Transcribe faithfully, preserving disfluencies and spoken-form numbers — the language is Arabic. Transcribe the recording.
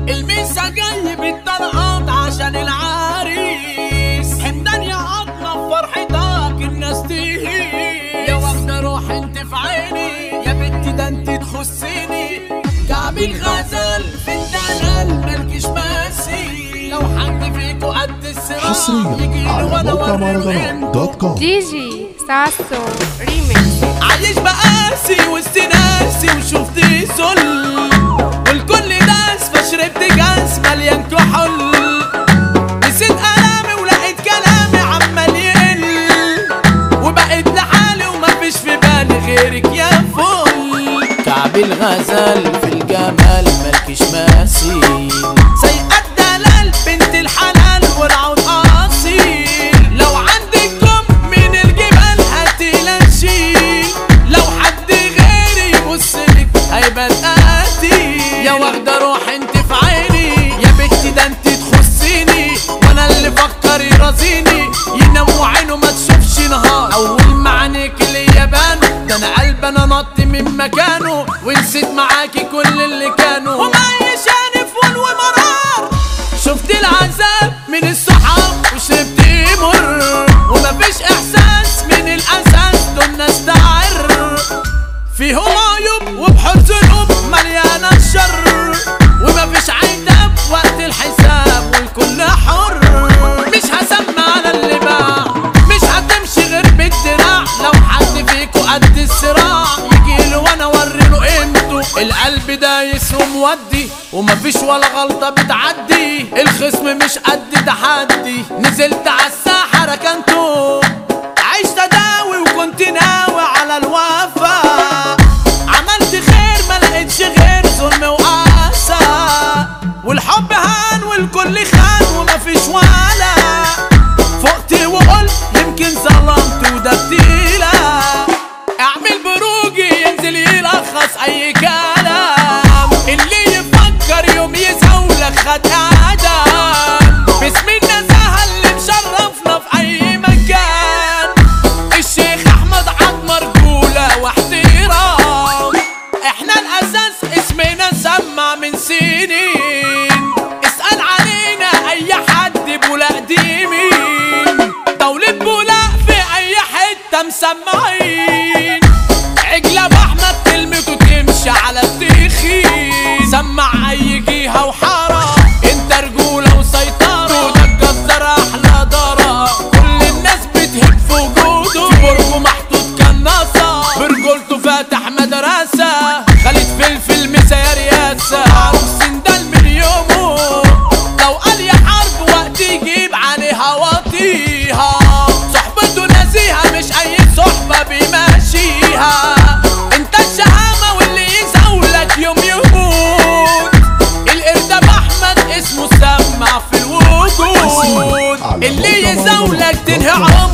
الميسا جاي بالطلقات عشان العريس، حمدان يا عطنا بفرحتك الناس تهيس. يا واخدة روح انت في عيني يا بنتي ده انت تخصني، كعبي الغزال في الدلال مالكش ماسي. لو حد فيكو قد الصراع حصريا على موقع مهرجانات دوت كوم. دي جي ساسو ريميكس. عايش بقاسي وسط ناسي وشفت سل، والكل داس فشربت جاس مليان كحول. نسيت كلامي ولقيت كلامي عمال يقل، وبقيت لحالي ومفيش في بالي غيرك يا فل. كعبي الغزال في الجمال مالكش مثيل، سيئة الدلال بنت الحلال والعود اصيل. لو عندك كم من الجبال هاتيلا نشيل، لو حد غيري يبصلك هيبقى قاتل. يا واخدة روح انت في عيني يا بنتي ده انت تخصيني، وانا اللي فكر يرازيني ينام وعينه ما تشوفش نهار. اول ما عينيك اليابان ده انا قلبي انا نط من مكانه، ونسيت معاكي كل اللي كانوا ومعيشاني فول ومرار. شفت العذاب من الصحاب وشربت مر، ومفيش احساس من الاساس دول ناس تعر. فيهم عيوب وبحر ذنوب مليانه الشر، ومفيش عتاب وقت الحساب والكل حر. مش هسمع على اللي باع، مش هتمشي غير بالدراع. لو حد فيكو قد الصراع يجيله وانا اوريله قيمته. القلب دايس ومودي ومفيش ولا غلطه بتعدي، الخصم مش قد تحدي. نزلت عالساحه ركنته، عشت اداوي وكنت ناوي على الوفا. عملت خير ما لقيتش غير ظلم وقاسى، والحب هان والكل خان ومفيش ولا. فقت وقلت يمكن ظلمت وده بتيلة، اعمل بروجي ينزل يلخص اي كلام. اللي يفكر يوم يزولك خد اعدام، باسم النزاهة اللي مشرفنا في اي مكان. الشيخ احمد عظمة رجولة واحترام، احنا الاساس اسمنا سمع من سنين. اسأل علينا اي حد بولا قديمين، دولة بولا في اي حتة مسمعين. عجلة باحمد كلمته تمشي على التخين، سمع اي جهة وحارة انت رجولة وسيطرة. وده الجزار احلى دارة كل الناس بتهب في وجوده، في برجه محطوط كناصة برجولته فاتح مدرسة. خالد فلفل مسا يا رياسة عروس سندال من يومه، لو قال يا حرب وقت يجيب عليها واطيها. صحبته نزيهة مش اي صحبة بيمشيها، انت الشهامة واللي يزولك يوم يموت. القرداب احمد اسمه سمع في الوجود، اللي يزولك تنهي عمر